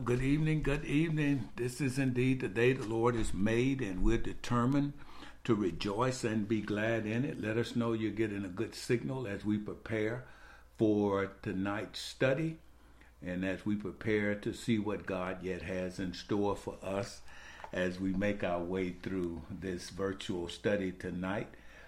good evening, good evening. This is indeed the day the Lord has made, and we're determined to rejoice and be glad in it. Let us know you're getting a good signal as we prepare for tonight's study and as we prepare to see what God yet has in store for us as we make our way through this virtual study tonight.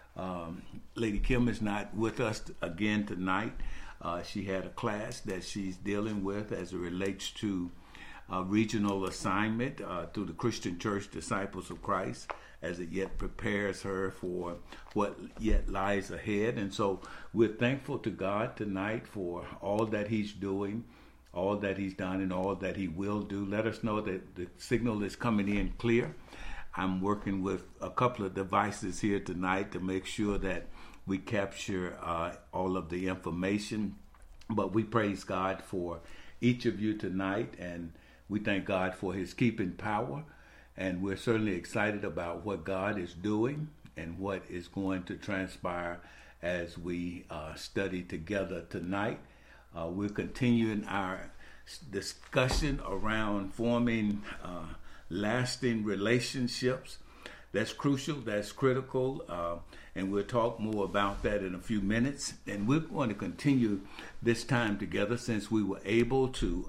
Lady Kim is not with us again tonight. She had a class that she's dealing with as it relates to regional assignment through the Christian Church Disciples of Christ, as it yet prepares her for what yet lies ahead. And so we're thankful to God tonight for all that he's doing, all that he's done, and all that he will do. Let us know that the signal is coming in clear. I'm working with a couple of devices here tonight to make sure that we capture all of the information. But we praise God for each of you tonight, and we thank God for his keeping power. And we're certainly excited about what God is doing and what is going to transpire as we study together tonight. We're continuing our discussion around forming lasting relationships. That's crucial, that's critical, and we'll talk more about that in a few minutes. And we're going to continue this time together since we were able to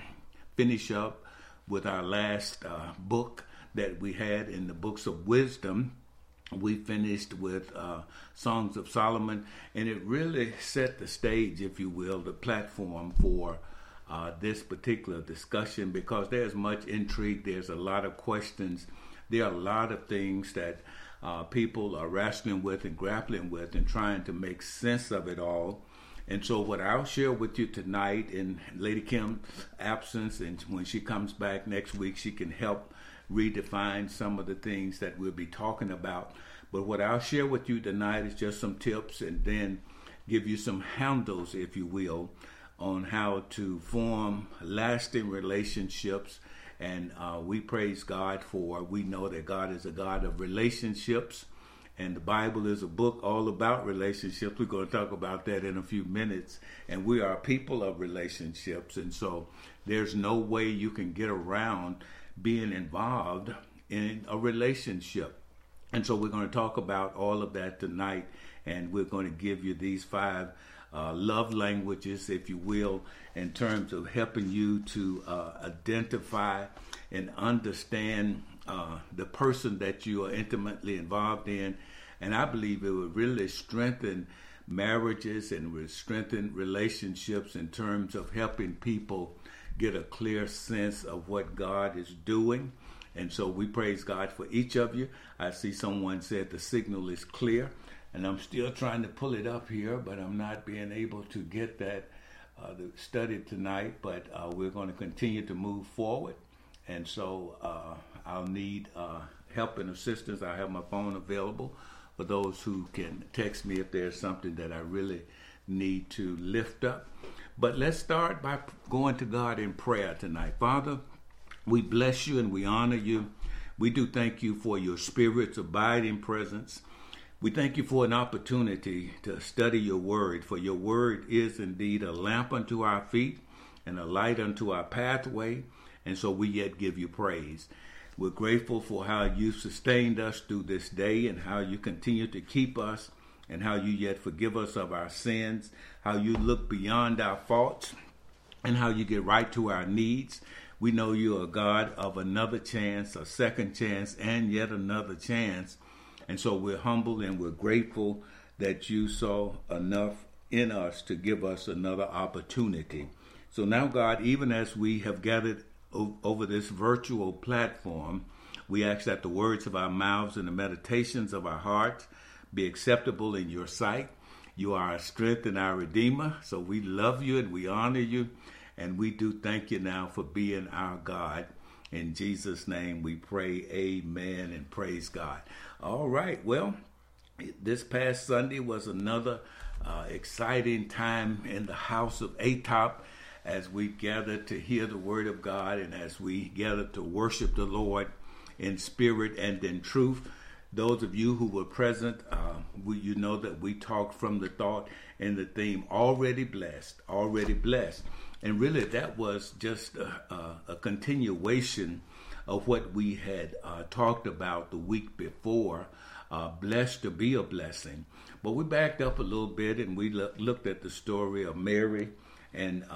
finish up with our last book that we had in the books of wisdom. We finished with Songs of Solomon, and it really set the stage, if you will, the platform for this particular discussion, because there's much intrigue, there's a lot of questions, there are a lot of things that people are wrestling with and grappling with and trying to make sense of it all. And so what I'll share with you tonight in Lady Kim's absence, and when she comes back next week, she can help redefine some of the things that we'll be talking about. But what I'll share with you tonight is just some tips and then give you some handles, if you will, on how to form lasting relationships. And we praise God for, we know that God is a God of relationships, and the Bible is a book all about relationships. We're going to talk about that in a few minutes. And we are people of relationships, and so there's no way you can get around being involved in a relationship. And so we're going to talk about all of that tonight, and we're going to give you these 5 love languages, if you will, in terms of helping you to identify and understand the person that you are intimately involved in. And I believe it would really strengthen marriages and would strengthen relationships in terms of helping people get a clear sense of what God is doing. And so we praise God for each of you. I see someone said the signal is clear, and I'm still trying to pull it up here, but I'm not being able to get that studied tonight. But we're going to continue to move forward. And so I'll need help and assistance. I have my phone available for those who can text me if there's something that I really need to lift up. But let's start by going to God in prayer tonight. Father, we bless you and we honor you. We do thank you for your Spirit's abiding presence. We thank you for an opportunity to study your word, for your word is indeed a lamp unto our feet and a light unto our pathway, and so we yet give you praise. We're grateful for how you sustained us through this day and how you continue to keep us and how you yet forgive us of our sins, how you look beyond our faults, and how you get right to our needs. We know you are a God of another chance, a second chance, and yet another chance. And so we're humbled and we're grateful that you saw enough in us to give us another opportunity. So now, God, even as we have gathered over this virtual platform, we ask that the words of our mouths and the meditations of our hearts be acceptable in your sight. You are our strength and our Redeemer. So we love you and we honor you. And we do thank you now for being our God. In Jesus' name we pray, amen, and praise God. All right, well, this past Sunday was another exciting time in the house of ATOP as we gathered to hear the word of God and as we gathered to worship the Lord in spirit and in truth. Those of you who were present, you know that we talked from the thought and the theme, already blessed, already blessed. And really, that was just a continuation of what we had talked about the week before, blessed to be a blessing. But we backed up a little bit and we looked at the story of Mary and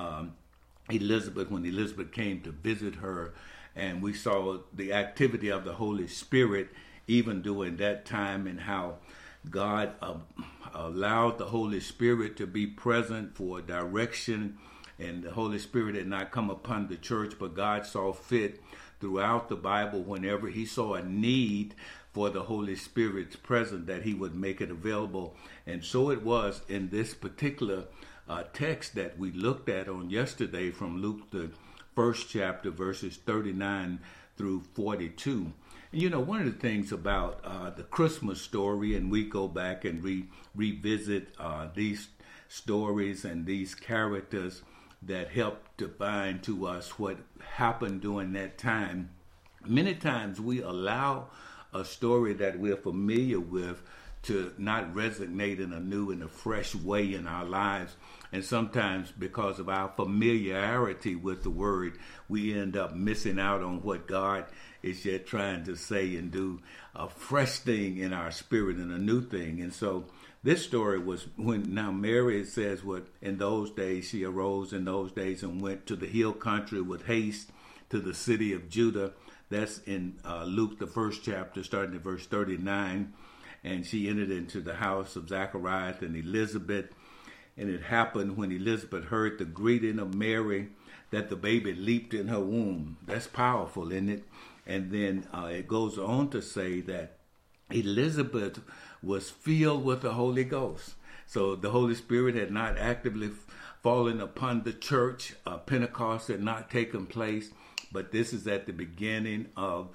Elizabeth when Elizabeth came to visit her. And we saw the activity of the Holy Spirit even during that time and how God allowed the Holy Spirit to be present for direction. And the Holy Spirit had not come upon the church, but God saw fit throughout the Bible whenever he saw a need for the Holy Spirit's presence that he would make it available. And so it was in this particular text that we looked at on yesterday from Luke, the first chapter, verses 39 through 42. And you know, one of the things about the Christmas story, and we go back and revisit these stories and these characters that help define to us what happened during that time. Many times we allow a story that we're familiar with to not resonate in a new and a fresh way in our lives. And sometimes because of our familiarity with the word, we end up missing out on what God is yet trying to say and do a fresh thing in our spirit and a new thing. And so this story was when now Mary, it says, what in those days she arose in those days and went to the hill country with haste to the city of Judah. That's in Luke, the first chapter, starting at verse 39. And she entered into the house of Zacharias and Elizabeth. And it happened when Elizabeth heard the greeting of Mary that the baby leaped in her womb. That's powerful, isn't it? And then it goes on to say that Elizabeth was filled with the Holy Ghost. So the Holy Spirit had not actively fallen upon the church. Pentecost had not taken place. But this is at the beginning of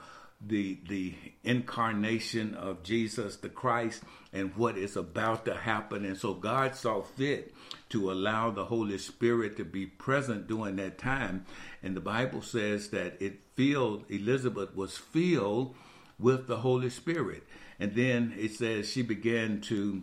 the incarnation of Jesus the Christ and what is about to happen. And so God saw fit to allow the Holy Spirit to be present during that time. And the Bible says that Elizabeth was filled with the Holy Spirit. And then it says she began to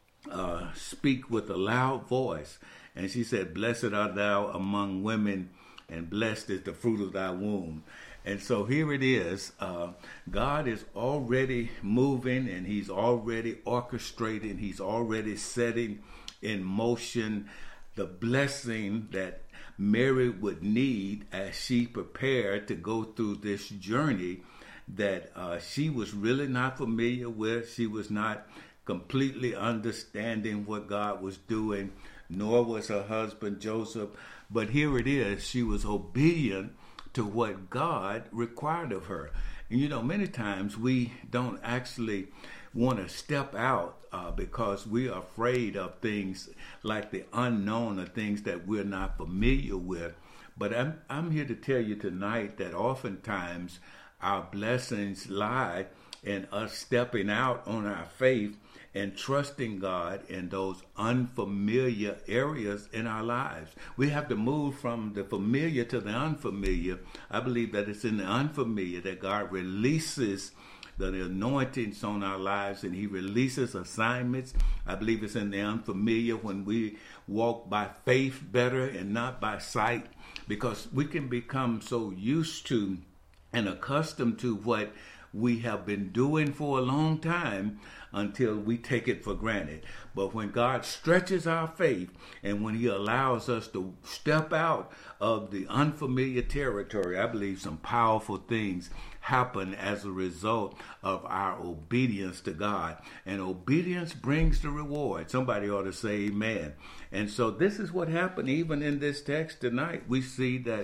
speak with a loud voice. And she said, "Blessed art thou among women, and blessed is the fruit of thy womb." And so here it is. God is already moving and he's already orchestrating. He's already setting in motion the blessing that Mary would need as she prepared to go through this journey that she was really not familiar with. She was not completely understanding what God was doing, nor was her husband Joseph. But here it is. She was obedient to what God required of her. And you know, many times we don't actually want to step out because we are afraid of things like the unknown or things that we're not familiar with. But I'm here to tell you tonight that oftentimes our blessings lie in us stepping out on our faith and trusting God in those unfamiliar areas in our lives. We have to move from the familiar to the unfamiliar. I believe that it's in the unfamiliar that God releases the anointings on our lives and he releases assignments. I believe it's in the unfamiliar when we walk by faith better and not by sight, because we can become so used to and accustomed to what we have been doing for a long time until we take it for granted. But when God stretches our faith and when he allows us to step out of the unfamiliar territory, I believe some powerful things happen as a result of our obedience to God. And obedience brings the reward. Somebody ought to say amen. And so this is what happened even in this text tonight. We see that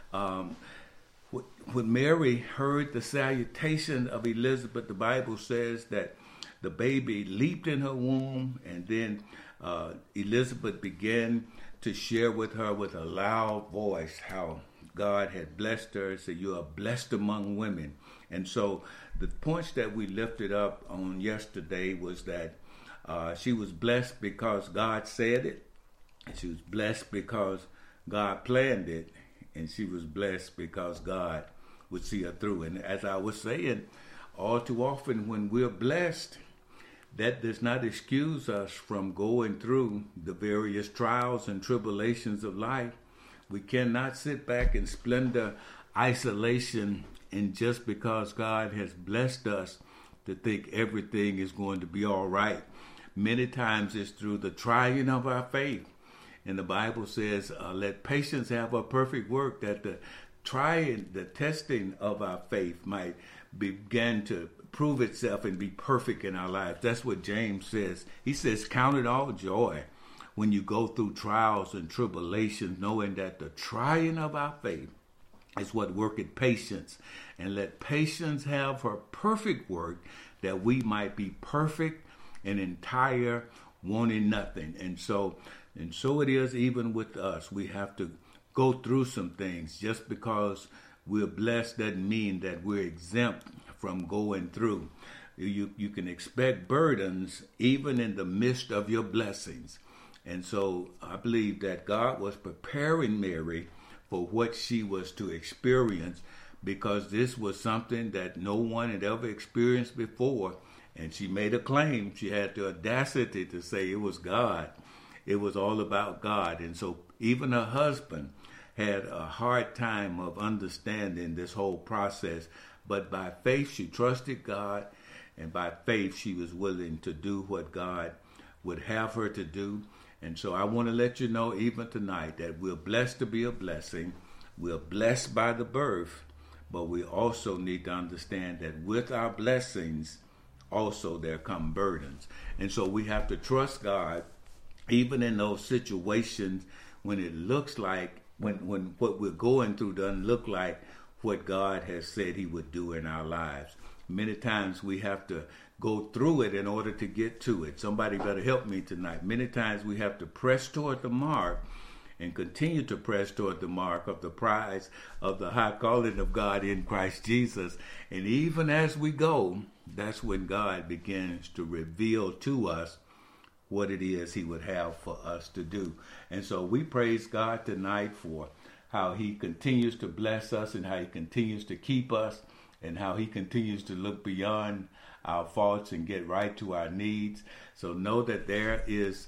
when Mary heard the salutation of Elizabeth, the Bible says that the baby leaped in her womb, and then Elizabeth began to share with her with a loud voice how God had blessed her. So you are blessed among women. And so the points that we lifted up on yesterday was that she was blessed because God said it. She was blessed because God planned it. And she was blessed because God would see her through. And as I was saying, all too often when we're blessed, that does not excuse us from going through the various trials and tribulations of life. We cannot sit back in splendor, isolation, and just because God has blessed us to think everything is going to be all right. Many times it's through the trying of our faith. And the Bible says, let patience have a perfect work, that the trying, the testing of our faith might begin to prove itself and be perfect in our lives. That's what James says. He says, count it all joy when you go through trials and tribulations, knowing that the trying of our faith is what worketh patience. And let patience have her perfect work, that we might be perfect and entire, wanting nothing. And so it is even with us. We have to go through some things. Just because we're blessed doesn't mean that we're exempt from going through. You can expect burdens even in the midst of your blessings. And so I believe that God was preparing Mary for what she was to experience, because this was something that no one had ever experienced before. And she made a claim. She had the audacity to say it was God. It was all about God. And so even her husband had a hard time of understanding this whole process. But by faith, she trusted God. And by faith, she was willing to do what God would have her to do. And so I want to let you know even tonight that we're blessed to be a blessing. We're blessed by the birth. But we also need to understand that with our blessings, also there come burdens. And so we have to trust God even in those situations when it looks like, when what we're going through doesn't look like what God has said he would do in our lives. Many times we have to go through it in order to get to it. Somebody better help me tonight. Many times we have to press toward the mark and continue to press toward the mark of the prize of the high calling of God in Christ Jesus. And even as we go, that's when God begins to reveal to us what it is he would have for us to do. And so we praise God tonight for how he continues to bless us and how he continues to keep us and how he continues to look beyond our faults and get right to our needs. So know that there is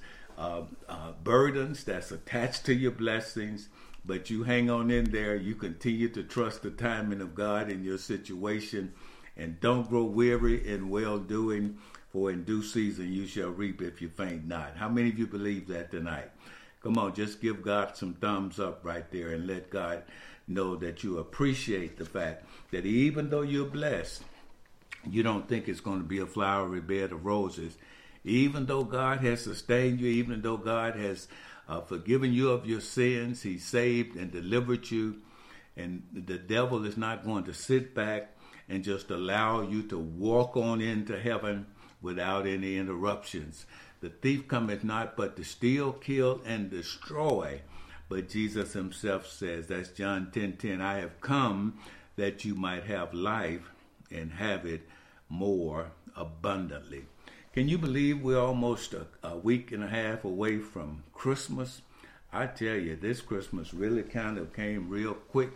burdens that's attached to your blessings, but you hang on in there. You continue to trust the timing of God in your situation, and don't grow weary in well-doing, for in due season you shall reap if you faint not. How many of you believe that tonight? Come on, just give God some thumbs up right there and let God know that you appreciate the fact that even though you're blessed, you don't think it's going to be a flowery bed of roses. Even though God has sustained you, even though God has forgiven you of your sins, he saved and delivered you, and the devil is not going to sit back and just allow you to walk on into heaven without any interruptions. The thief cometh not but to steal, kill, and destroy. But Jesus himself says, that's John 10:10, I have come that you might have life and have it more abundantly. Can you believe we're almost a week and a half away from Christmas? I tell you, this Christmas really kind of came real quick.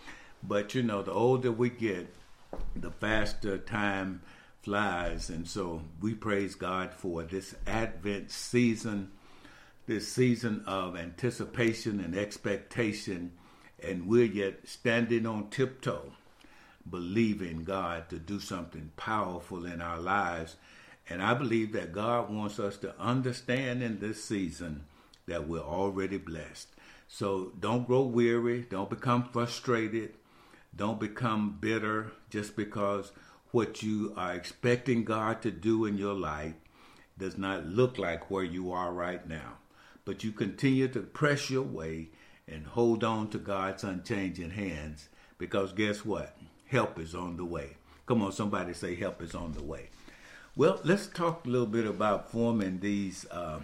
But you know, the older we get, the faster time flies. And so we praise God for this Advent season, this season of anticipation and expectation. And we're yet standing on tiptoe, believing God to do something powerful in our lives. And I believe that God wants us to understand in this season that we're already blessed. So don't grow weary. Don't become frustrated. Don't become bitter just because what you are expecting God to do in your life does not look like where you are right now. But you continue to press your way and hold on to God's unchanging hands, because guess what? Help is on the way. Come on, somebody say help is on the way. Well, let's talk a little bit about forming these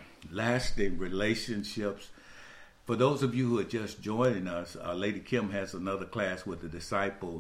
lasting relationships. For those of you who are just joining us, Lady Kim has another class with the disciple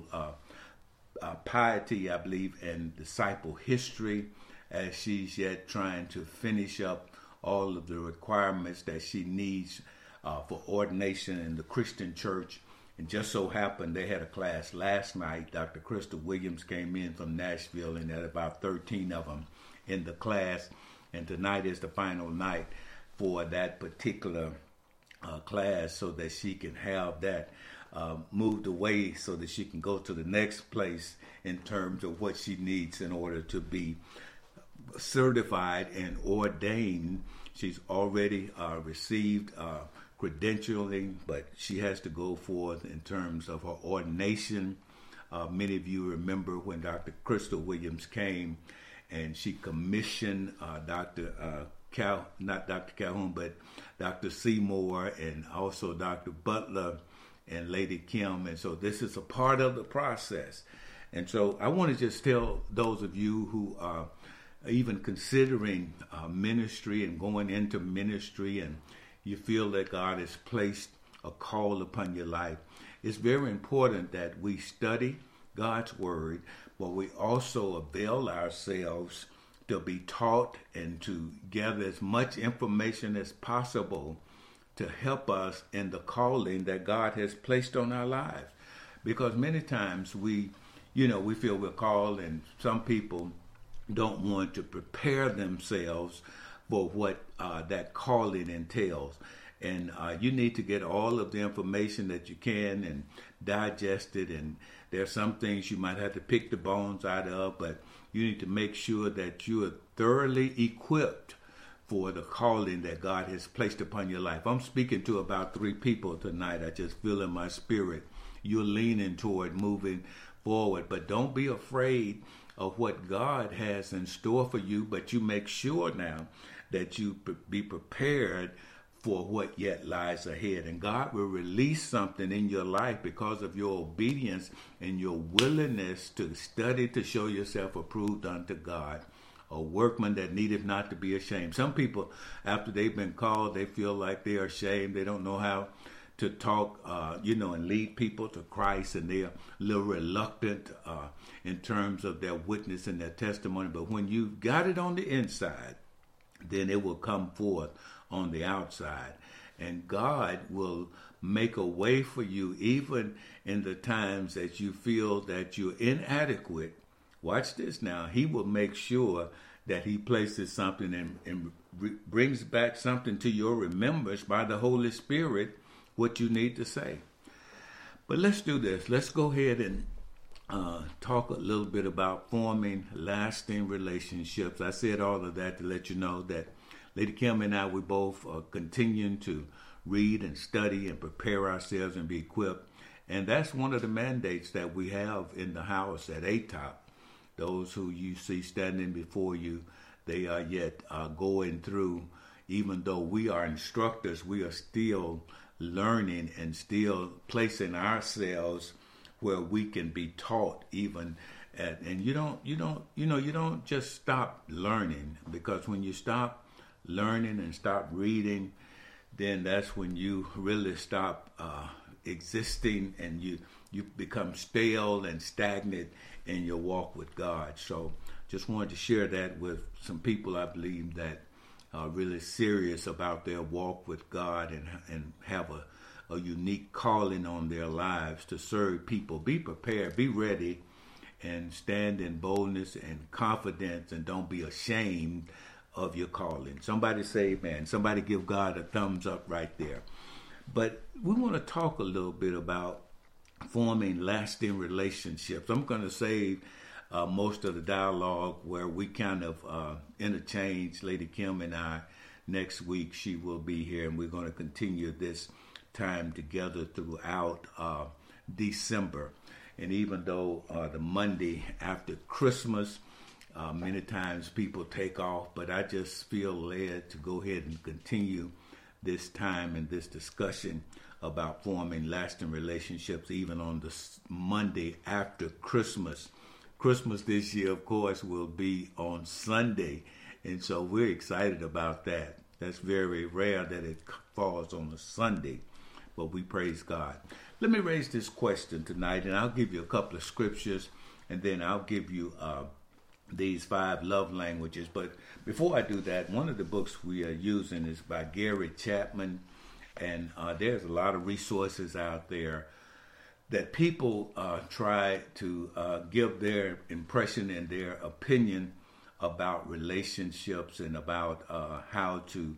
piety, I believe, and disciple history, as she's yet trying to finish up all of the requirements that she needs for ordination in the Christian church. And just so happened they had a class last night. Dr. Crystal Williams came in from Nashville and had about 13 of them in the class. And tonight is the final night for that particular class so that she can have that moved away so that she can go to the next place in terms of what she needs in order to be certified and ordained. She's already received credentialing, but she has to go forth in terms of her ordination. Many of you remember when Dr. Crystal Williams came and she commissioned not Dr. Calhoun, but Dr. Seymour and also Dr. Butler and Lady Kim. And so this is a part of the process. And so I want to just tell those of you who are even considering ministry and going into ministry, and you feel that God has placed a call upon your life, it's very important that we study God's word, but we also avail ourselves to be taught and to gather as much information as possible to help us in the calling that God has placed on our lives. Because many times we feel we're called, and some people don't want to prepare themselves for what that calling entails. And you need to get all of the information that you can and digest it. And there are some things you might have to pick the bones out of, but you need to make sure that you are thoroughly equipped for the calling that God has placed upon your life. I'm speaking to about 3 people tonight. I just feel in my spirit you're leaning toward moving forward. But don't be afraid of what God has in store for you, but you make sure now that you be prepared for what yet lies ahead. And God will release something in your life because of your obedience and your willingness to study to show yourself approved unto God, a workman that needeth not to be ashamed. Some people, after they've been called, they feel like they are ashamed. They don't know how to talk, and lead people to Christ, and they're a little reluctant in terms of their witness and their testimony. But when you've got it on the inside, then it will come forth on the outside. And God will make a way for you even in the times that you feel that you're inadequate. Watch this now. He will make sure that he places something and brings back something to your remembrance by the Holy Spirit, what you need to say. But let's do this. Let's go ahead and talk a little bit about forming lasting relationships. I said all of that to let you know that Lady Kim and I, we both are continuing to read and study and prepare ourselves and be equipped. And that's one of the mandates that we have in the house at ATOP. Those who you see standing before you, they are yet going through. Even though we are instructors, we are still learning and still placing ourselves where we can be taught even. And you don't just stop learning, because when you stop learning and stop reading, then that's when you really stop existing, and you become stale and stagnant in your walk with God. So just wanted to share that with some people I believe that are really serious about their walk with God and have a unique calling on their lives to serve people. Be prepared, be ready, and stand in boldness and confidence, and don't be ashamed of your calling. Somebody say amen. Somebody give God a thumbs up right there. But we want to talk a little bit about forming lasting relationships. I'm going to save most of the dialogue where we kind of interchange. Lady Kim and I, next week she will be here, and we're going to continue this time together throughout December. And even though the Monday after Christmas, many times people take off, but I just feel led to go ahead and continue this time and this discussion about forming lasting relationships even on the Monday after Christmas. Christmas this year, of course, will be on Sunday, and so we're excited about that. That's very rare that it falls on a Sunday, but we praise God. Let me raise this question tonight, and I'll give you a couple of scriptures, and then I'll give you these 5 love languages. But before I do that, one of the books we are using is by Gary Chapman, and there's a lot of resources out there that people try to give their impression and their opinion about relationships and about how to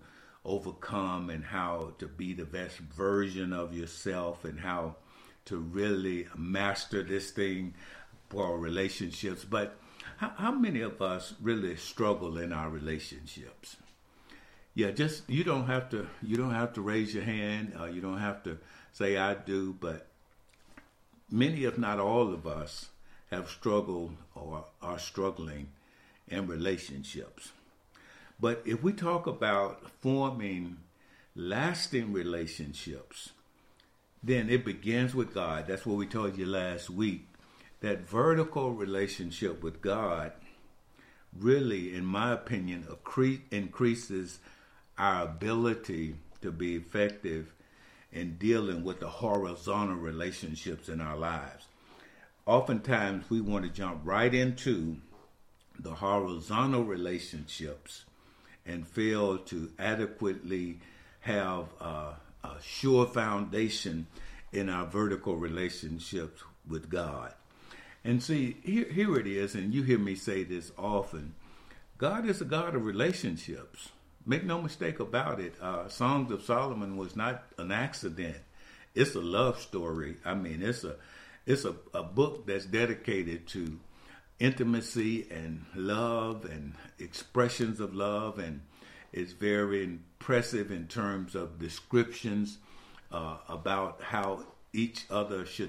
overcome and how to be the best version of yourself and how to really master this thing for relationships. But how many of us really struggle in our relationships? Yeah, just you don't have to raise your hand. You don't have to say I do, but many, if not all of us, have struggled or are struggling in relationships. But if we talk about forming lasting relationships, then it begins with God. That's what we told you last week. That vertical relationship with God really, in my opinion, increases our ability to be effective in dealing with the horizontal relationships in our lives. Oftentimes, we want to jump right into the horizontal relationships and fail to adequately have a sure foundation in our vertical relationships with God. And see, here it is, and you hear me say this often. God is a God of relationships. Make no mistake about it. Songs of Solomon was not an accident. It's a love story. I mean, it's a book that's dedicated to intimacy and love and expressions of love, and it's very impressive in terms of descriptions about how each other should,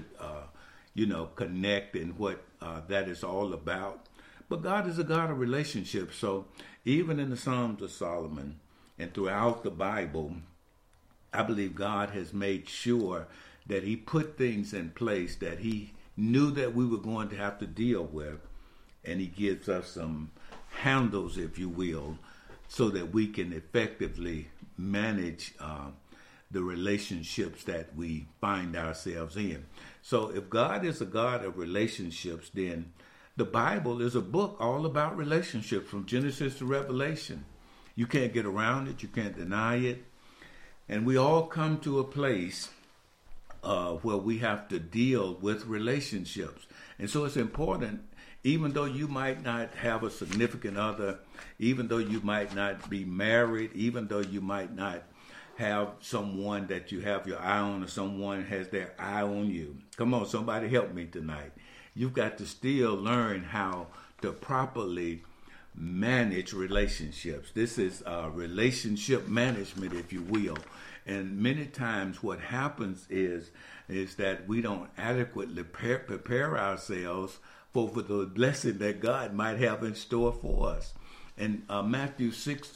connect and what that is all about. But God is a God of relationships. So even in the Psalms of Solomon and throughout the Bible, I believe God has made sure that he put things in place that he knew that we were going to have to deal with. And he gives us some handles, if you will, so that we can effectively manage the relationships that we find ourselves in. So if God is a God of relationships, then the Bible is a book all about relationships from Genesis to Revelation. You can't get around it. You can't deny it. And we all come to a place where we have to deal with relationships. And so it's important, even though you might not have a significant other, even though you might not be married, even though you might not have someone that you have your eye on or someone has their eye on you. Come on, somebody help me tonight. You've got to still learn how to properly manage relationships. This is relationship management, if you will. And many times what happens is that we don't adequately prepare ourselves for the blessing that God might have in store for us. In Matthew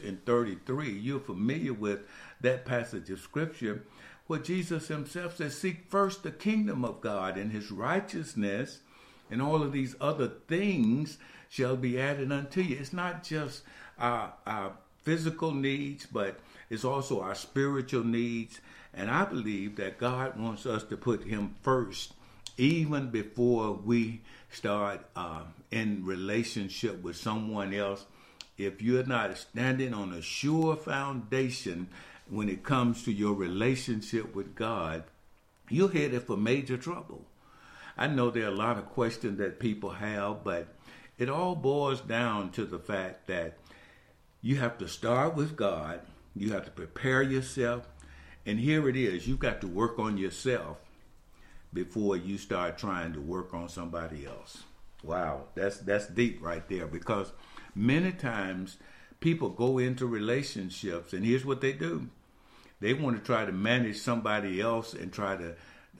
6:33, you're familiar with that passage of Scripture where Jesus himself says, seek first the kingdom of God and his righteousness, and all of these other things shall be added unto you. It's not just our physical needs, but it's also our spiritual needs. And I believe that God wants us to put him first, even before we start in relationship with someone else. If you're not standing on a sure foundation when it comes to your relationship with God, you're headed for major trouble. I know there are a lot of questions that people have, but it all boils down to the fact that you have to start with God. You have to prepare yourself. And here it is. You've got to work on yourself before you start trying to work on somebody else. Wow, that's deep right there, because many times people go into relationships and here's what they do. They want to try to manage somebody else and try to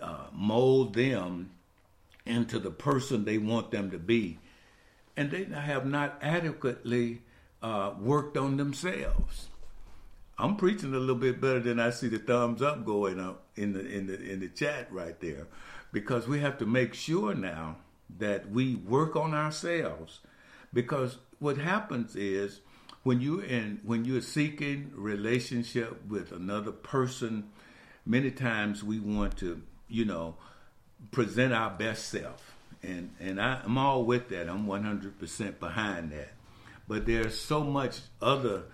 mold them into the person they want them to be. And they have not adequately worked on themselves. I'm preaching a little bit better than I see the thumbs up going up in the chat right there, because we have to make sure now that we work on ourselves. Because what happens is when you're seeking relationship with another person, many times we want to, present our best self. And I'm all with that. I'm 100% behind that. But there's so much other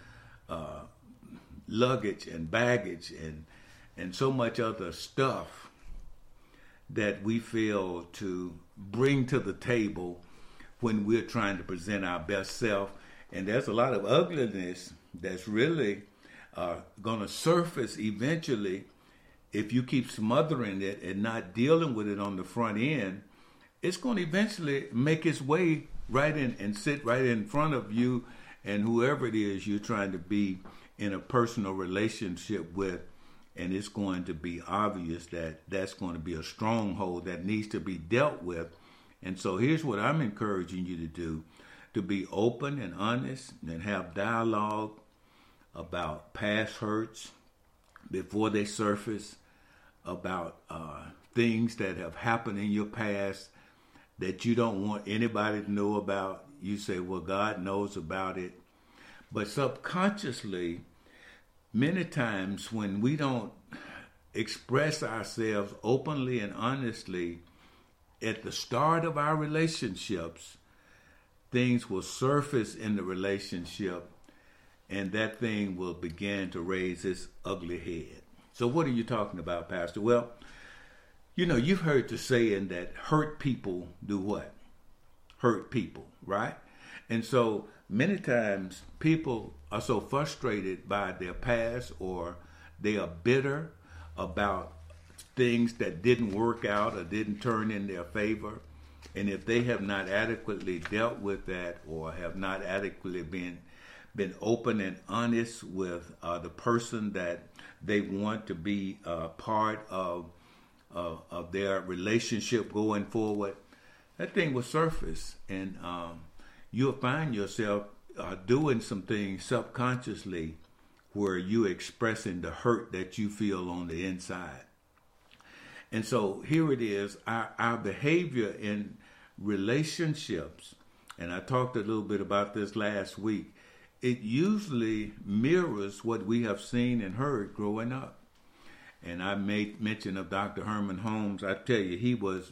luggage and baggage and so much other stuff that we fail to bring to the table when we're trying to present our best self. And there's a lot of ugliness that's really going to surface eventually if you keep smothering it and not dealing with it on the front end. It's going to eventually make its way right in and sit right in front of you and whoever it is you're trying to be in a personal relationship with. And it's going to be obvious that that's going to be a stronghold that needs to be dealt with. And so here's what I'm encouraging you to do: to be open and honest and have dialogue about past hurts before they surface, about things that have happened in your past that you don't want anybody to know about. You say, well, God knows about it. But subconsciously, many times when we don't express ourselves openly and honestly at the start of our relationships, things will surface in the relationship, and that thing will begin to raise its ugly head. So what are you talking about, Pastor? Well, you know, you've heard the saying that hurt people do what? Hurt people, right? And so many times people are so frustrated by their past, or they are bitter about things that didn't work out or didn't turn in their favor. And if they have not adequately dealt with that, or have not adequately been open and honest with the person that they want to be part of their relationship going forward, that thing will surface, and you'll find yourself doing some things subconsciously where you're expressing the hurt that you feel on the inside. And so here it is, our behavior in relationships, and I talked a little bit about this last week, it usually mirrors what we have seen and heard growing up. And I made mention of Dr. Herman Holmes. I tell you, he was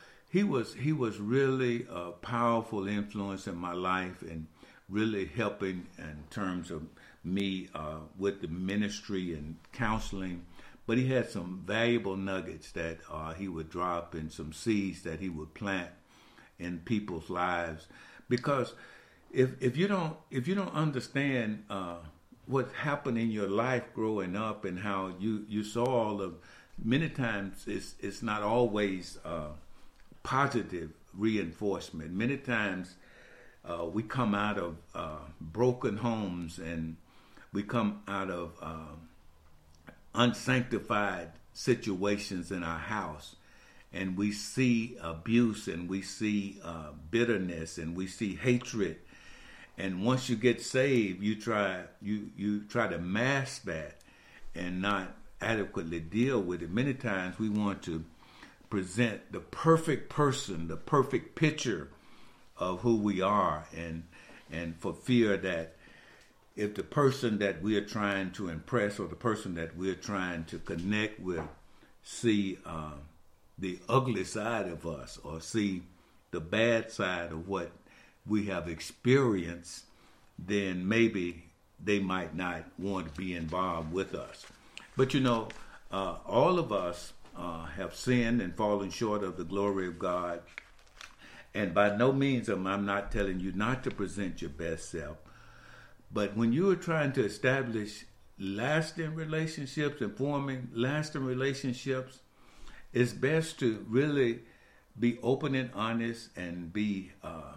really a powerful influence in my life, and really helping in terms of me with the ministry and counseling. But he had some valuable nuggets that he would drop, and some seeds that he would plant in people's lives. Because if you don't understand what happened in your life growing up, and how you saw all of, many times it's not always positive reinforcement. Many times we come out of broken homes, and we come out of unsanctified situations in our house, and we see abuse, and we see bitterness, and we see hatred. And once you get saved, you try to mask that and not adequately deal with it. Many times we want to present the perfect person, the perfect picture of who we are, and for fear that if the person that we are trying to impress, or the person that we're trying to connect with, see the ugly side of us, or see the bad side of what we have experienced, then maybe they might not want to be involved with us. But you know, all of us have sinned and fallen short of the glory of God. And by no means I'm not telling you not to present your best self. But when you are trying to establish lasting relationships and forming lasting relationships, it's best to really be open and honest, and be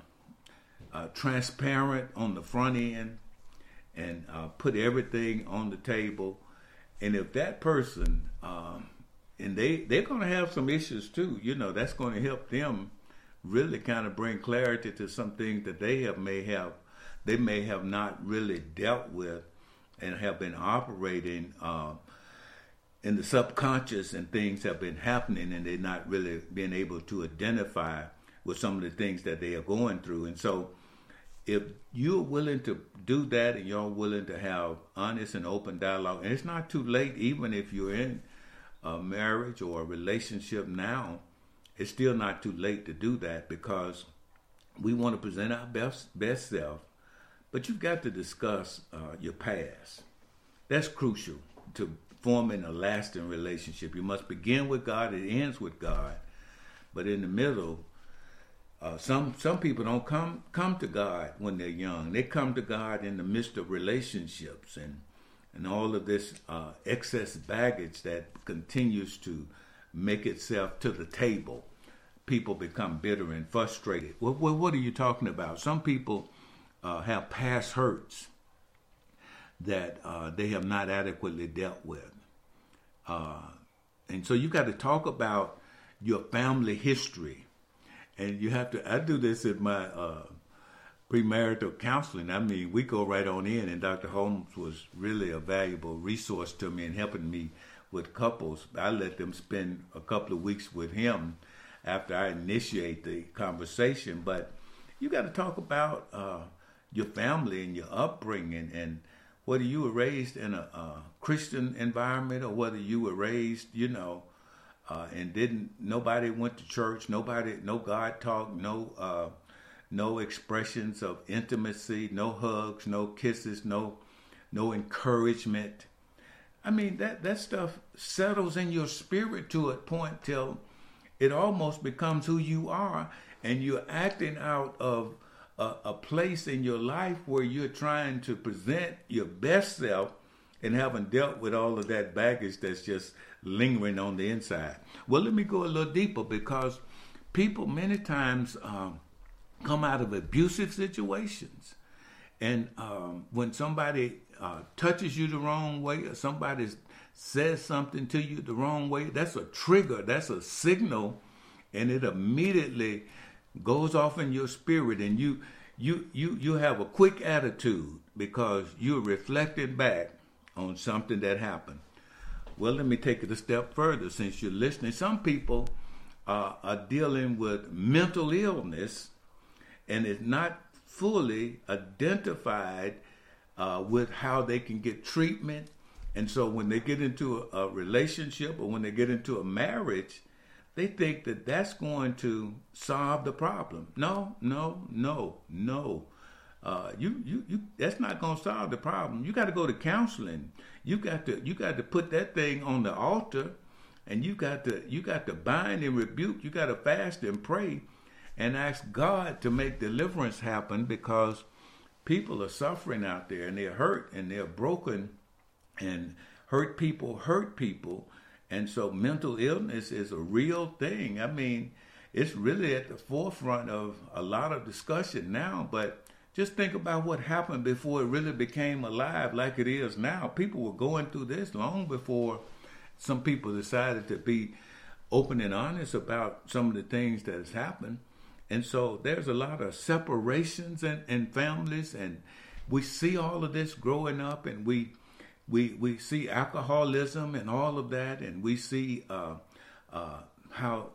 transparent on the front end, and put everything on the table. And if that person, and they're going to have some issues too, you know, that's going to help them really kind of bring clarity to some things that they may have not really dealt with, and have been operating in the subconscious, and things have been happening, and they're not really being able to identify with some of the things that they are going through. And so if you're willing to do that, and you're willing to have honest and open dialogue, and it's not too late, even if you're in a marriage or a relationship now, it's still not too late to do that, because we want to present our best self. But you've got to discuss your past. That's crucial to forming a lasting relationship. You must begin with God, it ends with God. But in the middle, some people don't come to God when they're young. They come to God in the midst of relationships, and and all of this excess baggage that continues to make itself to the table, people become bitter and frustrated. What are you talking about? Some people have past hurts that they have not adequately dealt with. And so you got to talk about your family history. And you have to, I do this in my premarital counseling. I mean, we go right on in, and Dr. Holmes was really a valuable resource to me in helping me with couples. I let them spend a couple of weeks with him after I initiate the conversation. But you got to talk about your family and your upbringing, and whether you were raised in a Christian environment or whether you were raised, and nobody went to church, no God talk, no expressions of intimacy, no hugs, no kisses, no encouragement. I mean, that stuff settles in your spirit to a point till it almost becomes who you are, and you're acting out of a place in your life where you're trying to present your best self and haven't dealt with all of that baggage that's just lingering on the inside. Well, let me go a little deeper, because people many times come out of abusive situations. And when somebody touches you the wrong way, or somebody says something to you the wrong way, that's a trigger, that's a signal, and it immediately goes off in your spirit, and you have a quick attitude because you're reflecting back on something that happened. Well, let me take it a step further since you're listening. Some people are dealing with mental illness, and it's not fully identified with how they can get treatment. And so when they get into a relationship or when they get into a marriage, they think that that's going to solve the problem. No. That's not going to solve the problem. You got to go to counseling. You got to put that thing on the altar, and you got to bind and rebuke. You got to fast and pray and ask God to make deliverance happen, because people are suffering out there, and they're hurt and they're broken, and hurt people. And so mental illness is a real thing. I mean, it's really at the forefront of a lot of discussion now, but just think about what happened before it really became alive like it is now. People were going through this long before some people decided to be open and honest about some of the things that has happened. And so there's a lot of separations in families, and we see all of this growing up, and we see alcoholism and all of that, and we see how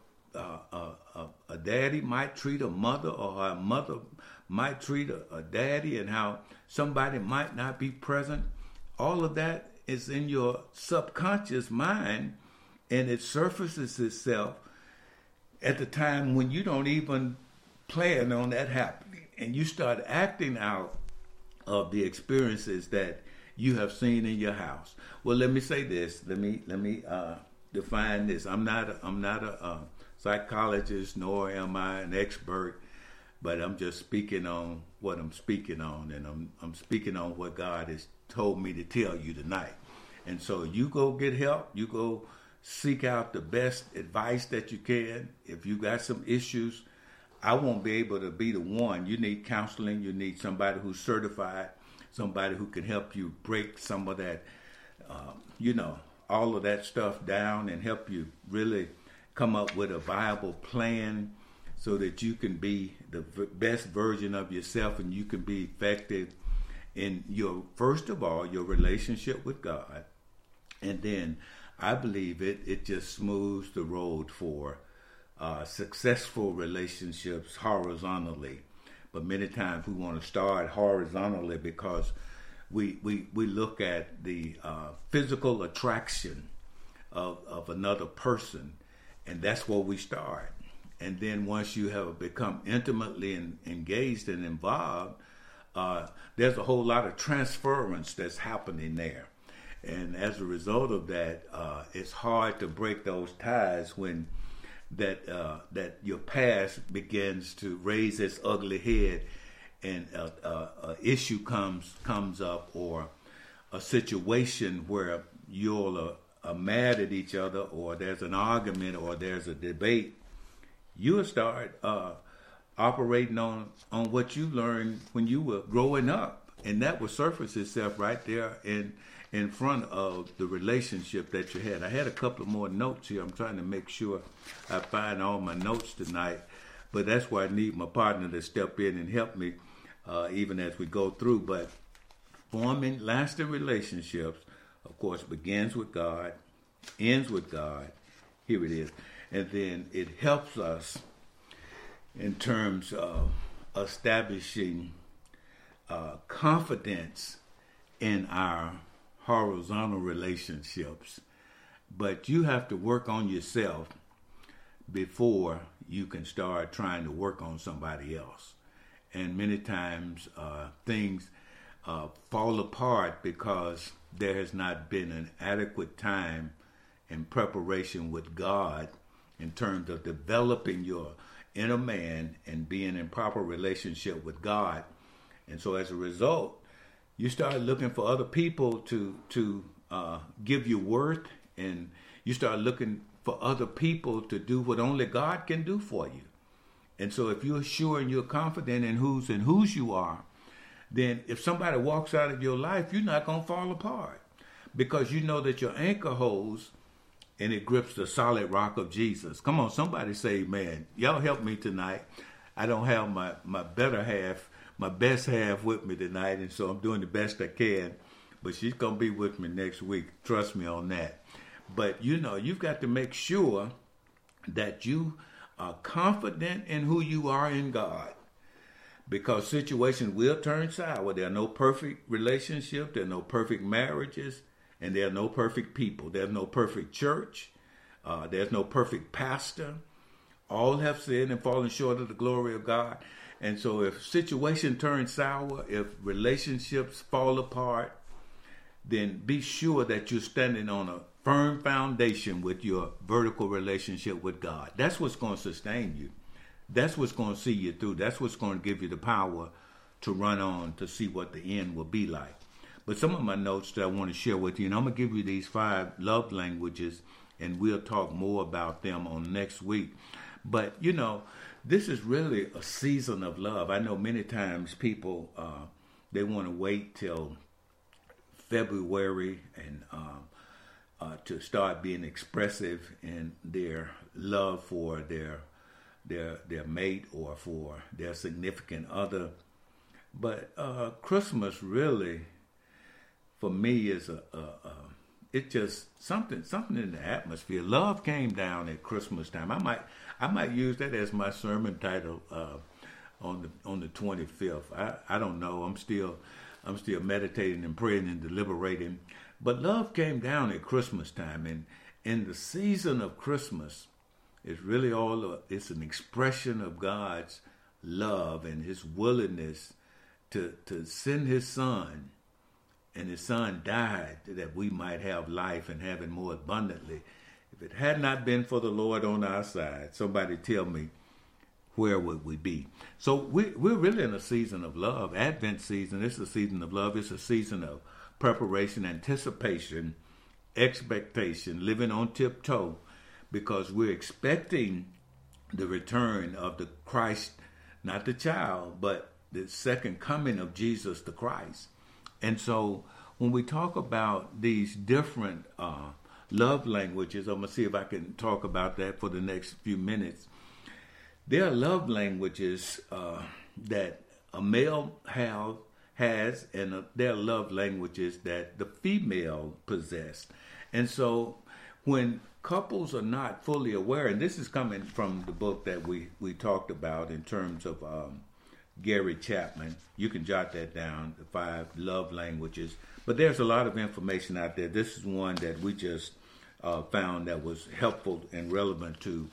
a daddy might treat a mother, or a mother might treat a daddy, and how somebody might not be present. All of that is in your subconscious mind, and it surfaces itself at the time when you don't even plan on that happening, and you start acting out of the experiences that you have seen in your house. Well, let me say this. Let me define this. I'm not a psychologist, nor am I an expert, but I'm just speaking on what I'm speaking on, and I'm speaking on what God has told me to tell you tonight. And so you go get help. You go seek out the best advice that you can. If you got some issues, I won't be able to be the one. You need counseling. You need somebody who's certified, somebody who can help you break some of that, all of that stuff down, and help you really come up with a viable plan so that you can be the best version of yourself, and you can be effective in first of all, your relationship with God. And then I believe it just smooths the road for successful relationships horizontally. But many times we want to start horizontally because we look at the physical attraction of another person, and that's where we start. And then once you have become intimately engaged and involved, there's a whole lot of transference that's happening there. And as a result of that, it's hard to break those ties when that your past begins to raise its ugly head, and a issue comes up, or a situation where you're mad at each other, or there's an argument, or there's a debate, you'll start operating on what you learned when you were growing up, and that will surface itself right there in front of the relationship that you had. I had a couple of more notes here. I'm trying to make sure I find all my notes tonight, but that's why I need my partner to step in and help me even as we go through. But forming lasting relationships, of course, begins with God, ends with God. Here it is. And then it helps us in terms of establishing confidence in our horizontal relationships. But you have to work on yourself before you can start trying to work on somebody else. And many times things fall apart because there has not been an adequate time in preparation with God in terms of developing your inner man and being in proper relationship with God. And so as a result, you start looking for other people to give you worth, and you start looking for other people to do what only God can do for you. And so if you're sure and you're confident in whose you are, then if somebody walks out of your life, you're not going to fall apart, because you know that your anchor holds and it grips the solid rock of Jesus. Come on, somebody say amen. Y'all help me tonight. I don't have my better half, my best half with me tonight, and so I'm doing the best I can. But she's going to be with me next week. Trust me on that. But, you've got to make sure that you are confident in who you are in God, because situations will turn sour. There are no perfect relationships. There are no perfect marriages. And there are no perfect people. There's no perfect church. There's no perfect pastor. All have sinned and fallen short of the glory of God. And so if situation turns sour, if relationships fall apart, then be sure that you're standing on a firm foundation with your vertical relationship with God. That's what's going to sustain you. That's what's going to see you through. That's what's going to give you the power to run on to see what the end will be like. But some of my notes that I want to share with you, and I'm going to give you these 5 love languages, and we'll talk more about them on next week. But, this is really a season of love. I know many times people, they want to wait till February and to start being expressive in their love for their mate or for their significant other. But Christmas really, for me, is it's just something in the atmosphere. Love came down at Christmas time. I might use that as my sermon title on the 25th. I don't know. I'm still meditating and praying and deliberating. But love came down at Christmas time, and in the season of Christmas, it's really it's an expression of God's love and His willingness to send His Son. And His Son died that we might have life and have it more abundantly. If it had not been for the Lord on our side, somebody tell me, where would we be? So we're really in a season of love. Advent season, it's a season of love. It's a season of preparation, anticipation, expectation, living on tiptoe, because we're expecting the return of the Christ, not the child, but the second coming of Jesus the Christ. And so when we talk about these different love languages, I'm going to see if I can talk about that for the next few minutes. There are love languages that a male has, and there are love languages that the female possess. And so when couples are not fully aware, and this is coming from the book that we talked about in terms of Gary Chapman. You can jot that down, the 5 love languages. But there's a lot of information out there. This is one that we just found that was helpful and relevant to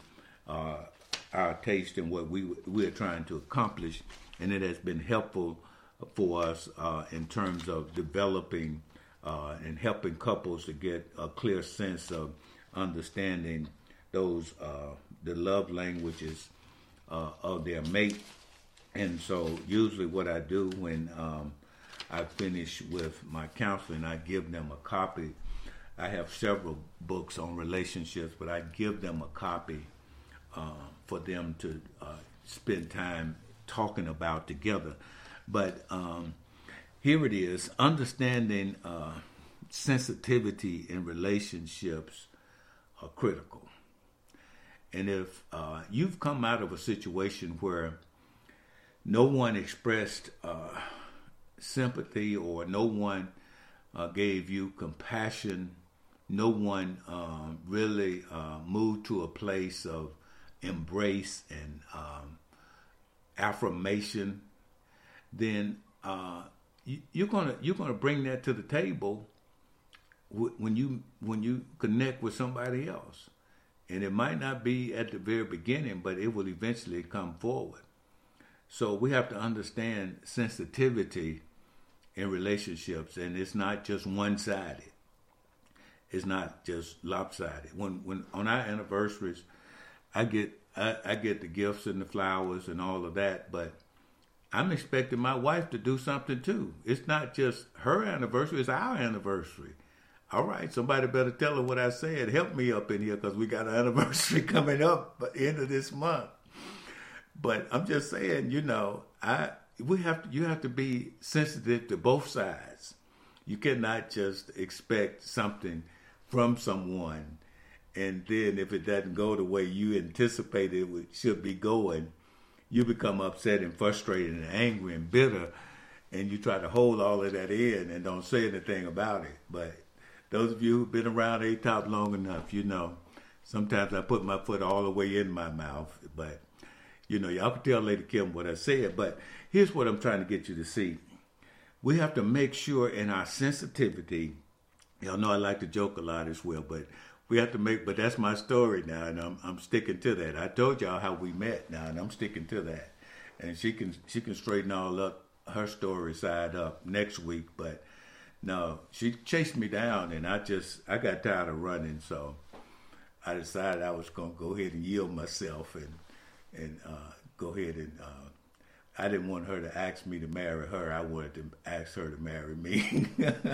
our taste and what we're trying to accomplish. And it has been helpful for us in terms of developing and helping couples to get a clear sense of understanding those the love languages of their mate. And so usually what I do when I finish with my counseling, I give them a copy. I have several books on relationships, but I give them a copy for them to spend time talking about together. But here it is, understanding sensitivity in relationships are critical. And if you've come out of a situation where no one expressed sympathy, or no one gave you compassion, no one really moved to a place of embrace and affirmation, then you're gonna bring that to the table when you connect with somebody else. And it might not be at the very beginning, but it will eventually come forward. So we have to understand sensitivity in relationships, and it's not just one-sided. It's not just lopsided. When on our anniversaries, I get the gifts and the flowers and all of that, but I'm expecting my wife to do something too. It's not just her anniversary, it's our anniversary. All right, somebody better tell her what I said. Help me up in here, because we got an anniversary coming up at the end of this month. But I'm just saying, you have to be sensitive to both sides. You cannot just expect something from someone, and then if it doesn't go the way you anticipated it should be going, you become upset and frustrated and angry and bitter, and you try to hold all of that in and don't say anything about it. But those of you who've been around A-Top long enough, sometimes I put my foot all the way in my mouth. But, y'all can tell Lady Kim what I said. But here's what I'm trying to get you to see. We have to make sure in our sensitivity, y'all know I like to joke a lot as well, but we have to but that's my story now, and I'm sticking to that. I told y'all how we met now, and I'm sticking to that. And she can straighten all up her story side up next week, but no, she chased me down, and I got tired of running, so I decided I was going to go ahead and yield myself and go ahead and I didn't want her to ask me to marry her. I wanted to ask her to marry me.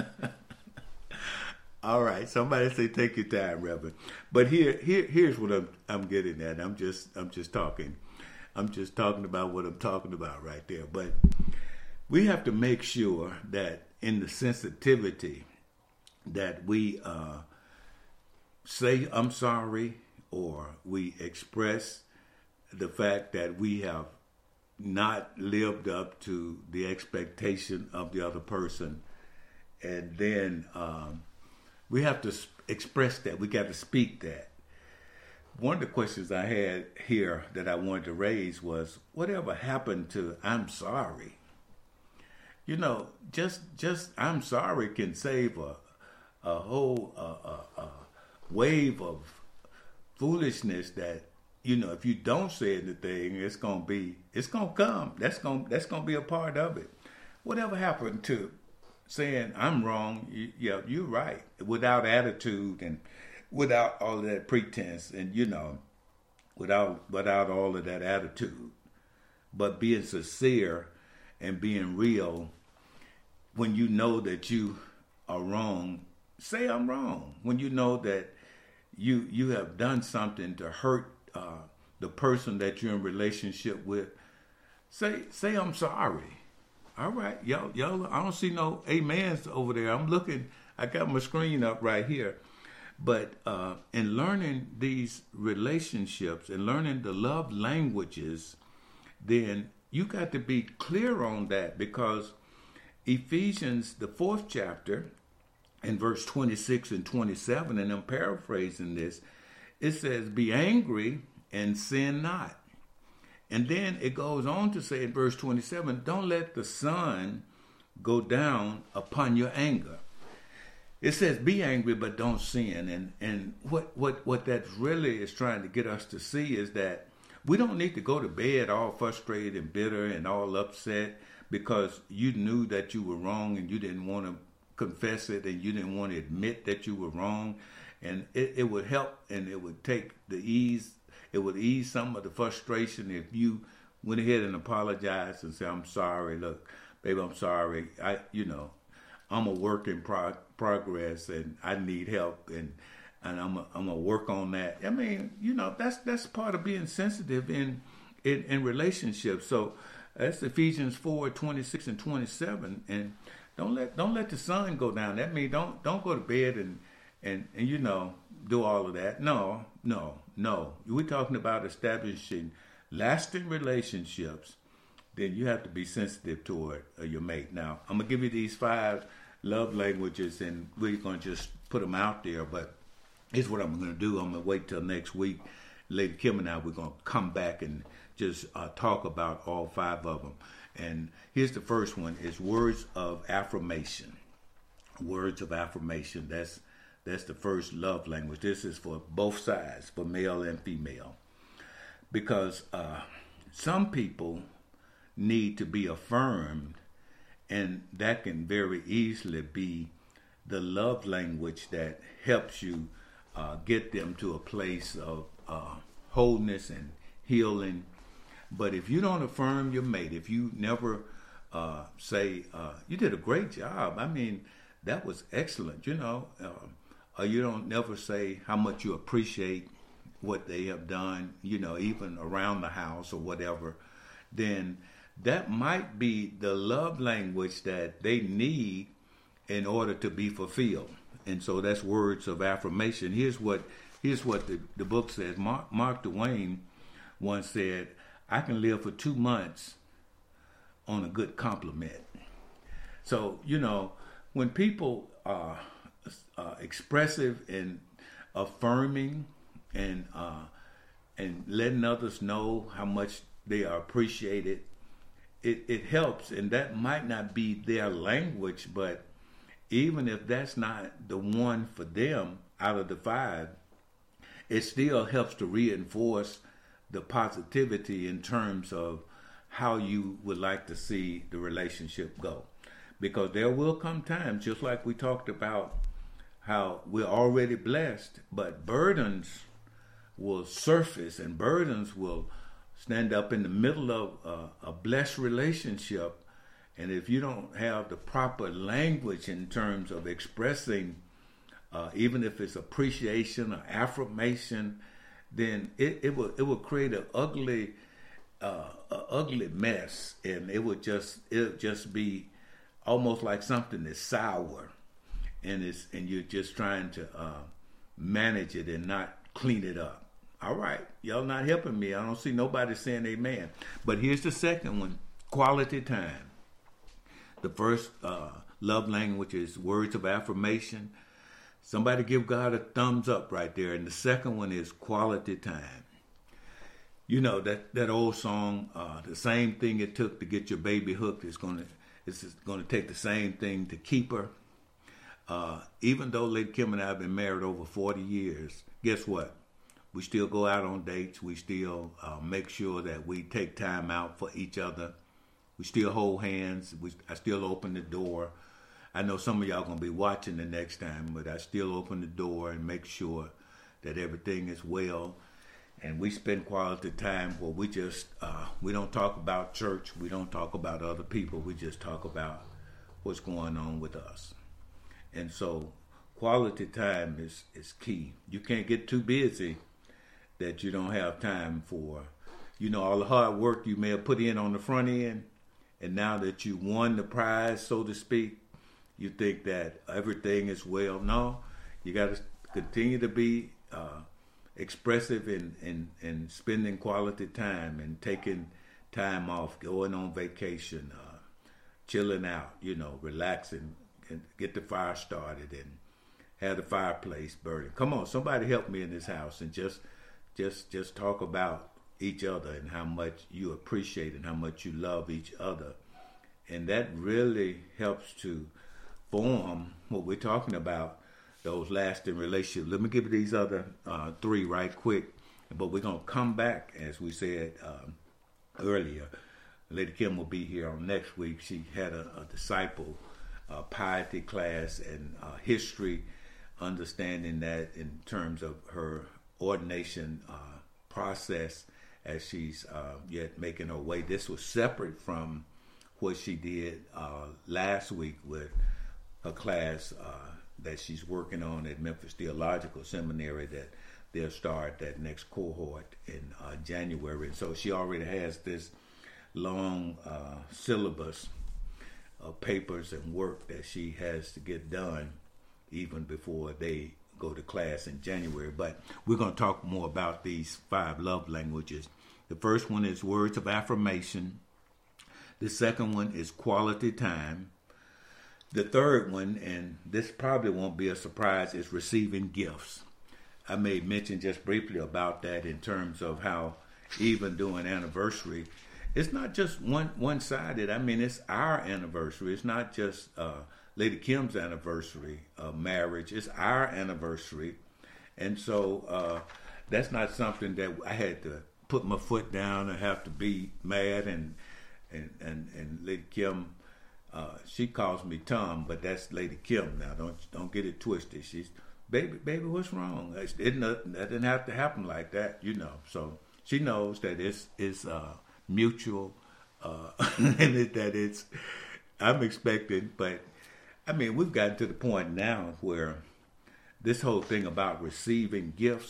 All right, somebody say take your time, Reverend. But here's what I'm getting at. I'm just talking. I'm just talking about what I'm talking about right there. But we have to make sure that in the sensitivity that we say I'm sorry, or we express the fact that we have not lived up to the expectation of the other person. And then we have to express that. We got to speak that. One of the questions I had here that I wanted to raise was, whatever happened to I'm sorry? Just I'm sorry can save a whole wave of foolishness that, if you don't say anything, it's gonna come. That's gonna be a part of it. Whatever happened to saying I'm wrong? You're right, without attitude and without all of that pretense, and without all of that attitude, but being sincere and being real. When you know that you are wrong, say I'm wrong. When you know that you have done something to hurt the person that you're in relationship with, say I'm sorry. All right, y'all, I don't see no amens over there. I'm looking, I got my screen up right here. But in learning these relationships and learning the love languages, then you got to be clear on that, because Ephesians, the 4th chapter, in verse 26 and 27, and I'm paraphrasing this, it says, be angry and sin not. And then it goes on to say in verse 27, don't let the sun go down upon your anger. It says be angry, but don't sin. And what that really is trying to get us to see is that we don't need to go to bed all frustrated and bitter and all upset because you knew that you were wrong and you didn't want to confess it and you didn't want to admit that you were wrong. And it would help, and it would take it would ease some of the frustration if you went ahead and apologized and said, I'm sorry, look, baby, I'm sorry. I'm a work in progress, and I need help, and I'm gonna work on that. I mean, that's part of being sensitive in relationships. So that's Ephesians 4:26 and 27. And don't let the sun go down. That means don't go to bed and do all of that. No. We're talking about establishing lasting relationships. Then you have to be sensitive toward your mate. Now, I'm going to give you these 5 love languages, and we're going to just put them out there. But here's what I'm going to do. I'm going to wait till next week. Lady Kim and I, we're going to come back and just talk about all 5 of them. And here's the first one, is words of affirmation. Words of affirmation. That's the first love language. This is for both sides, for male and female. Because some people need to be affirmed, and that can very easily be the love language that helps you get them to a place of wholeness and healing. But if you don't affirm your mate, if you never say, you did a great job, I mean, that was excellent, or you don't never say how much you appreciate what they have done, even around the house or whatever, then that might be the love language that they need in order to be fulfilled. And so that's words of affirmation. Here's what the book says. Mark Twain once said, I can live for 2 months on a good compliment. So, when people are expressive and affirming and letting others know how much they are appreciated, it helps. And that might not be their language, but even if that's not the one for them out of the 5, it still helps to reinforce the positivity in terms of how you would like to see the relationship go. Because there will come times, just like we talked about how we're already blessed, but burdens will surface, and burdens will stand up in the middle of a blessed relationship. And if you don't have the proper language in terms of expressing, even if it's appreciation or affirmation, then it will create an ugly mess, and it'll just be almost like something that's sour, and you're just trying to manage it and not clean it up. All right, y'all not helping me. I don't see nobody saying amen. But here's the second one, quality time. The first love language is words of affirmation. Somebody give God a thumbs up right there. And the second one is quality time. That old song, the same thing it took to get your baby hooked it's going to take the same thing to keep her. Even though Lady Kim and I have been married over 40 years, guess what? We still go out on dates. We still make sure that we take time out for each other. We still hold hands. I still open the door. I know some of y'all going to be watching the next time, but I still open the door and make sure that everything is well. And we spend quality time where we just, we don't talk about church. We don't talk about other people. We just talk about what's going on with us. And so quality time is key. You can't get too busy that you don't have time for, all the hard work you may have put in on the front end. And now that you won the prize, so to speak, you think that everything is well. No, you got to continue to be expressive in spending quality time and taking time off, going on vacation, chilling out, relaxing, and get the fire started and have the fireplace burning. Come on, somebody help me in this house and just talk about each other and how much you appreciate and how much you love each other. And that really helps to form what we're talking about, those lasting relationships. Let me give you these other 3 right quick, but we're going to come back, as we said earlier. Lady Kim will be here on next week. She had a disciple piety class and history, understanding that in terms of her ordination process as she's yet making her way. This was separate from what she did last week with her class that she's working on at Memphis Theological Seminary, that they'll start that next cohort in January. And so she already has this long syllabus of papers and work that she has to get done even before they go to class in January. But we're going to talk more about these 5 love languages. The first one is words of affirmation. The second one is quality time. The third one, and this probably won't be a surprise, is receiving gifts. I may mention just briefly about that in terms of how even during anniversary, it's not just one-sided. I mean, it's our anniversary. It's not just Lady Kim's anniversary of marriage. It's our anniversary. And so that's not something that I had to put my foot down and have to be mad. And Lady Kim, she calls me Tom, but that's Lady Kim now. Don't get it twisted. She's, baby, what's wrong? That didn't have to happen like that, you know. So she knows that it's mutual, and that it's, I'm expecting. But I mean, we've gotten to the point now where this whole thing about receiving gifts,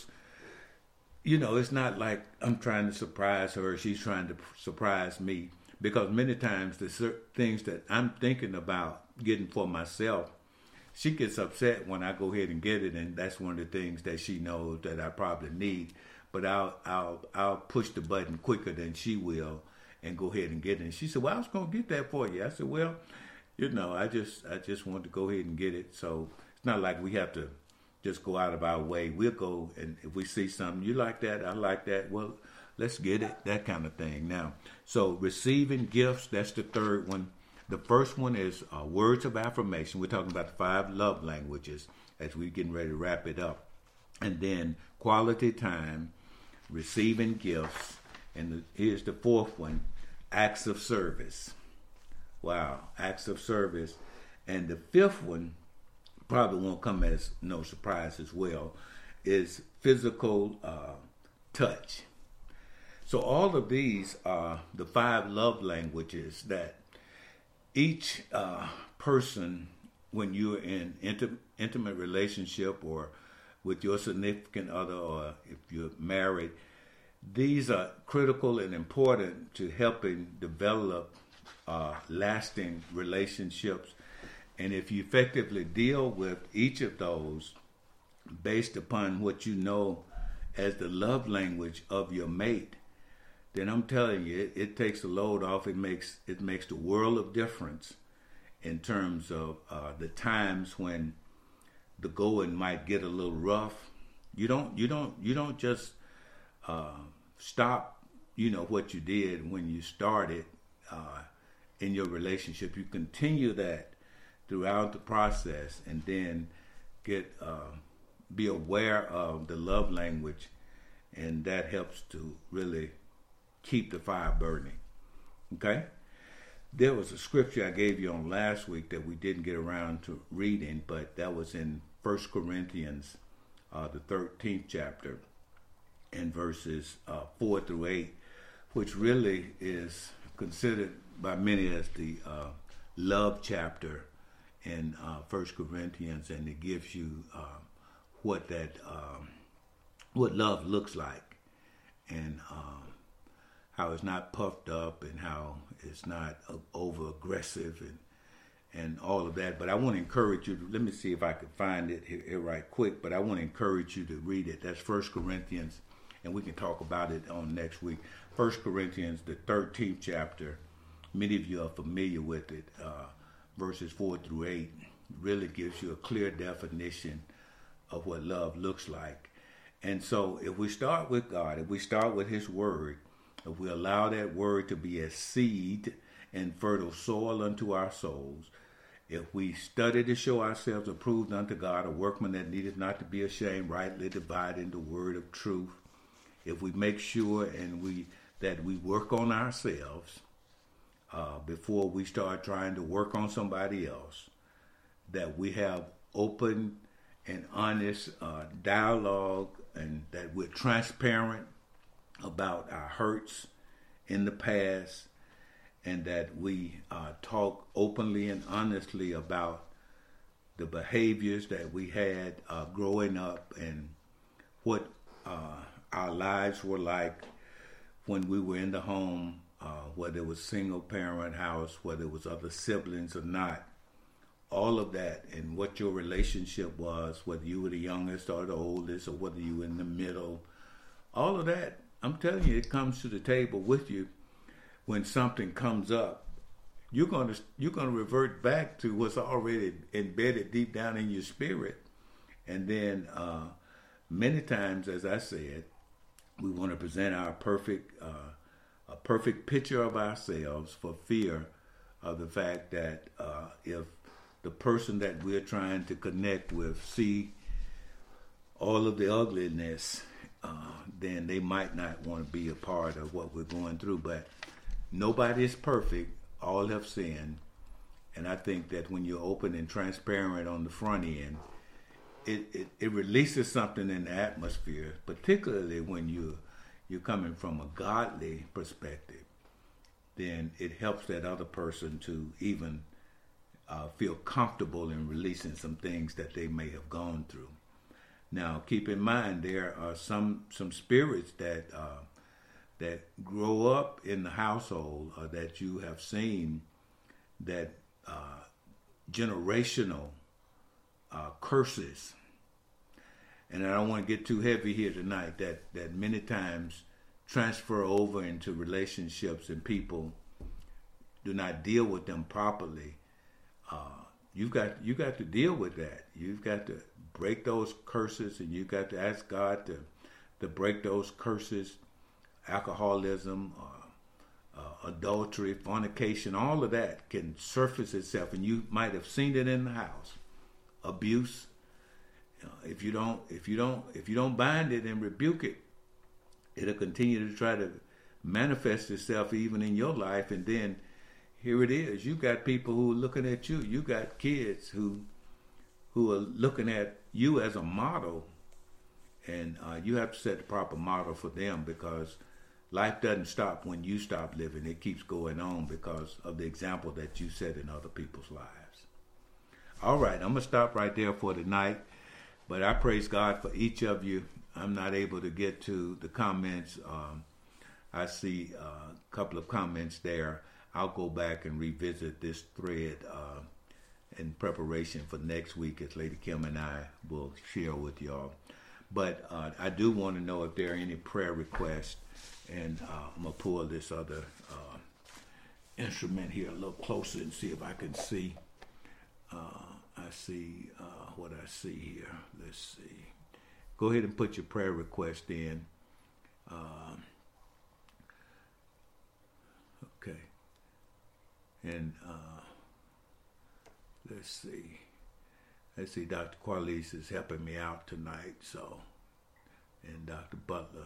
you know, it's not like I'm trying to surprise her, she's trying to surprise me, because many times the things that I'm thinking about getting for myself, she gets upset when I go ahead and get it, and that's one of the things that she knows that I probably need. But I'll push the button quicker than she will and go ahead and get it. And she said, "Well, I was going to get that for you." I said, "Well, you know, I just want to go ahead and get it." So it's not like we have to just go out of our way. We'll go, and if we see something, you like that, I like that, well, let's get it, that kind of thing. Now, so receiving gifts, that's the third one. The first one is words of affirmation. We're talking about the 5 love languages as we're getting ready to wrap it up. And then quality time, receiving gifts, and here's the fourth one, acts of service. Wow, acts of service. And the fifth one, probably won't come as no surprise as well, is physical touch. So all of these are the 5 love languages that each person, when you're in intimate relationship or with your significant other, or if you're married, these are critical and important to helping develop lasting relationships. And if you effectively deal with each of those based upon what you know as the love language of your mate, then I'm telling you, it takes the load off. It makes the world of difference in terms of the times when the going might get a little rough. You don't just stop, you know, what you did when you started in your relationship. You continue that throughout the process, and then be aware of the love language, and that helps to really keep the fire burning. Okay? There was a scripture I gave you on last week that we didn't get around to reading, but that was in 1 Corinthians, the 13th chapter, and verses 4 through 8, which really is considered by many as the love chapter in 1 Corinthians, and it gives you what love looks like, and how it's not puffed up, and how it's not over aggressive, and all of that. But I want to encourage you. Let me see if I can find it here right quick. But I want to encourage you to read it. That's 1 Corinthians, and we can talk about it on next week. 1 Corinthians, the 13th chapter. Many of you are familiar with it. Verses 4 through 8 really gives you a clear definition of what love looks like. And so if we start with God, if we start with His Word, if we allow that Word to be as seed and fertile soil unto our souls, if we study to show ourselves approved unto God, a workman that needeth not to be ashamed, rightly dividing the word of truth, if we make sure that we work on ourselves before we start trying to work on somebody else, that we have open and honest dialogue, and that we're transparent about our hurts in the past, and that we talk openly and honestly about the behaviors that we had growing up and what our lives were like when we were in the home, whether it was single parent house, whether it was other siblings or not. All of that and what your relationship was, whether you were the youngest or the oldest or whether you were in the middle, all of that, I'm telling you, it comes to the table with you when something comes up. You're gonna revert back to what's already embedded deep down in your spirit, and then many times, as I said, we want to present our a perfect picture of ourselves for fear of the fact that if the person that we're trying to connect with see all of the ugliness, then they might not want to be a part of what we're going through. But nobody is perfect. All have sinned. And I think that when you're open and transparent on the front end, it releases something in the atmosphere, particularly when you're coming from a godly perspective. Then it helps that other person to even feel comfortable in releasing some things that they may have gone through. Now, keep in mind there are some spirits that grow up in the household that you have seen, that generational curses. And I don't want to get too heavy here tonight, that many times transfer over into relationships and people do not deal with them properly. You got to deal with that. You've got to break those curses, and you've got to ask God to break those curses. Alcoholism, adultery, fornication, all of that can surface itself, and you might have seen it in the house. Abuse. If you don't bind it and rebuke it, it'll continue to try to manifest itself even in your life. And then here it is. You got people who are looking at you. You got kids who are looking at you as a model, and you have to set the proper model for them, because life doesn't stop when you stop living. It keeps going on because of the example that you set in other people's lives. All right, I'm going to stop right there for tonight. But I praise God for each of you. I'm not able to get to the comments. I see a couple of comments there. I'll go back and revisit this thread in preparation for next week, as Lady Kim and I will share with y'all. But I do want to know if there are any prayer requests. And I'm going to pull this other instrument here a little closer and see if I can see. I see what I see here. Let's see. Go ahead and put your prayer request in. Okay. And let's see. Dr. Quarles is helping me out tonight. So, and Dr. Butler.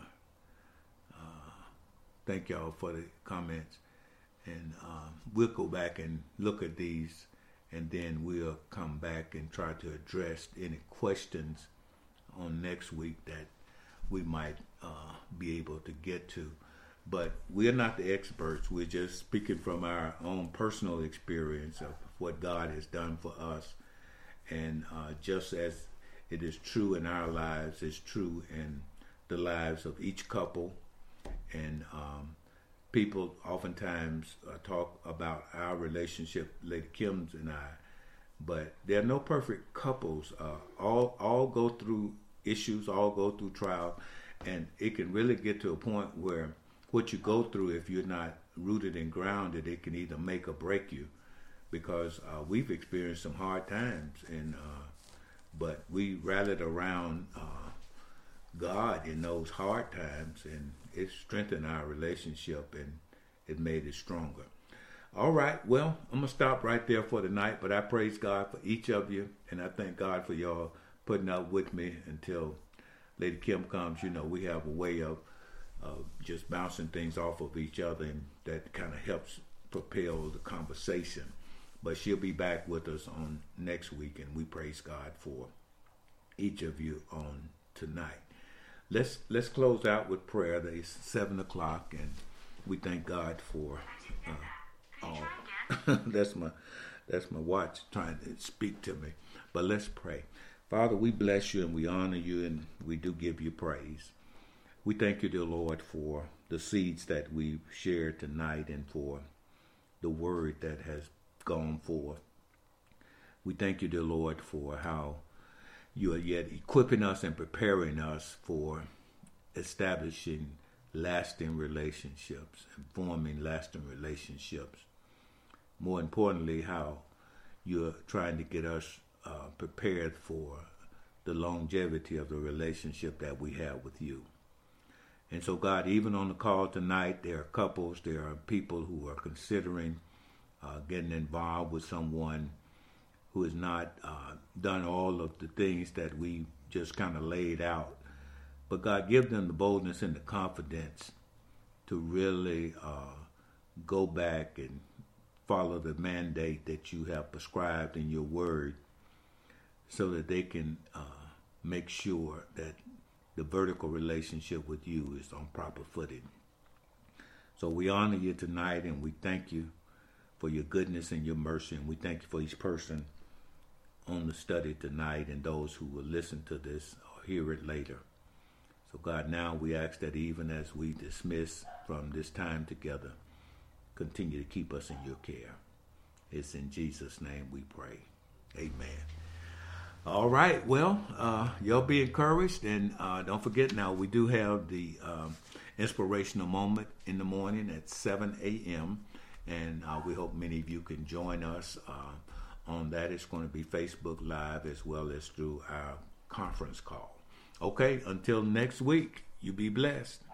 Thank y'all for the comments. And we'll go back and look at these, and then we'll come back and try to address any questions on next week that we might be able to get to. But we're not the experts. We're just speaking from our own personal experience of what God has done for us. And just as it is true in our lives, it's true in the lives of each couple. And people oftentimes talk about our relationship, Lady Kim's and I, but there are no perfect couples. All go through issues, all go through trial, and it can really get to a point where what you go through, if you're not rooted and grounded, it can either make or break you, because we've experienced some hard times, and but we rallied around God in those hard times, and it strengthened our relationship, and it made it stronger. All right, well, I'm going to stop right there for tonight, but I praise God for each of you, and I thank God for y'all putting up with me until Lady Kim comes. You know, we have a way of just bouncing things off of each other, and that kind of helps propel the conversation. But she'll be back with us on next week, and we praise God for each of you on tonight. Let's close out with prayer. It's 7:00, and we thank God for that's my watch trying to speak to me. But let's pray. Father, we bless you and we honor you and we do give you praise. We thank you, dear Lord, for the seeds that we've shared tonight and for the word that has gone forth. We thank you, dear Lord, for how you are yet equipping us and preparing us for establishing lasting relationships and forming lasting relationships. More importantly, how you're trying to get us prepared for the longevity of the relationship that we have with you. And so, God, even on the call tonight, there are couples, there are people who are considering getting involved with someone who has not done all of the things that we just kind of laid out. But God, give them the boldness and the confidence to really go back and follow the mandate that you have prescribed in your word so that they can make sure that the vertical relationship with you is on proper footing. So we honor you tonight and we thank you for your goodness and your mercy. And we thank you for each person on the study tonight and those who will listen to this or hear it later. So God, now we ask that even as we dismiss from this time together, continue to keep us in your care. It's in Jesus' name we pray. Amen. All right. Well, y'all be encouraged. And don't forget now, we do have the inspirational moment in the morning at 7 a.m. And we hope many of you can join us on that. It's going to be Facebook Live as well as through our conference call. Okay. Until next week, you be blessed.